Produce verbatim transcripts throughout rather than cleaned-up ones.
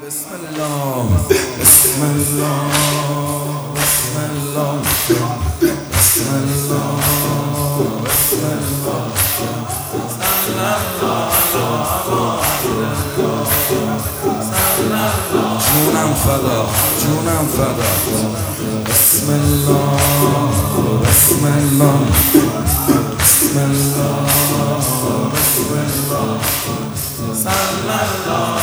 بسم الله بسم الله بسم الله بسم الله بسم الله جونم فدا جونم فدا بسم الله بسم الله بسم الله بسم الله صلی الله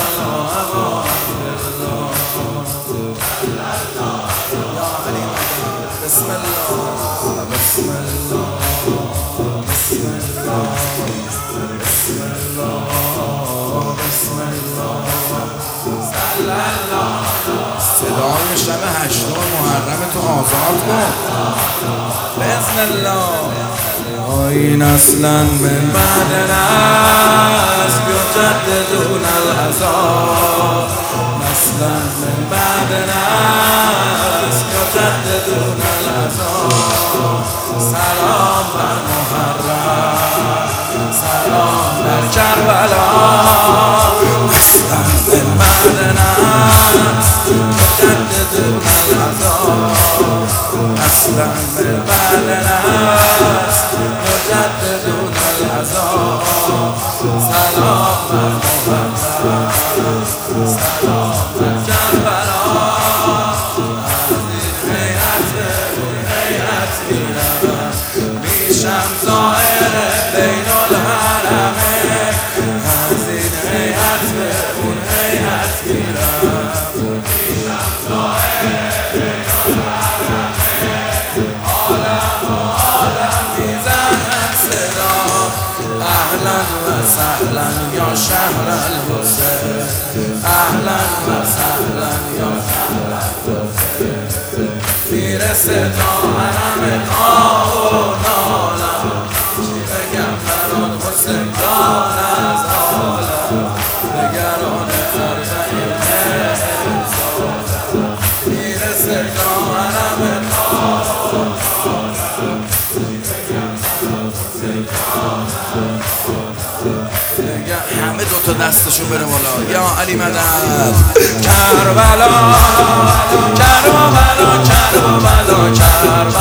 بسم الله بسم الله بسم الله بسم الله بسم الله صلی الله. صدای شب هشتم محرم تو آزاد کن بسم الله. این اصلا من بعد ناس یجددون العذاب اصلا من بعد ناس یجددون العذاب. سلام بر محرم سلام بر کربلا اصلا من بعد ناس یجددون العذاب اصلا من بعد ناس یجددون العذاب. سلام بر محرم سلام بر کربلا از این حیرت اون حیرت میرم میشم زائر بین الحرمه. از این حیرت اون حیرت میرم میشم زائر بین الحرمه. عالم و عالم میزنن صدا اهلا و سهلا یا شهر الحسین اهلا و سهلا یا شهر الحسین. میرسه تا حرم آه و نالم چی بگم برات حسین جان از عالم نگران اربعین سالم. میرسه تا حرم آه و نالم چی بگم برات حسین جان از عالم. همه دوتا دستشو بره بالا یا علی مدد. کربلا کربلا کربلا کربلا